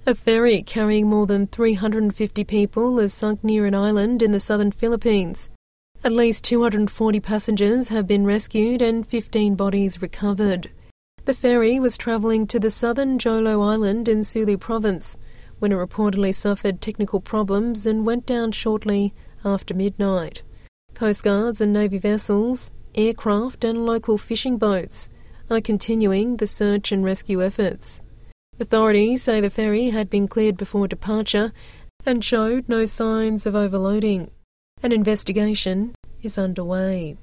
A ferry carrying more than 350 people has sunk near an island in the southern Philippines. At least 240 passengers have been rescued and 15 bodies recovered. The ferry was travelling to the southern Jolo Island in Sulu Province when it reportedly suffered technical problems and went down shortly after midnight. Coast Guards and Navy vessels, aircraft and local fishing boats are continuing the search and rescue efforts. Authorities say the ferry had been cleared before departure and showed no signs of overloading. An investigation is underway.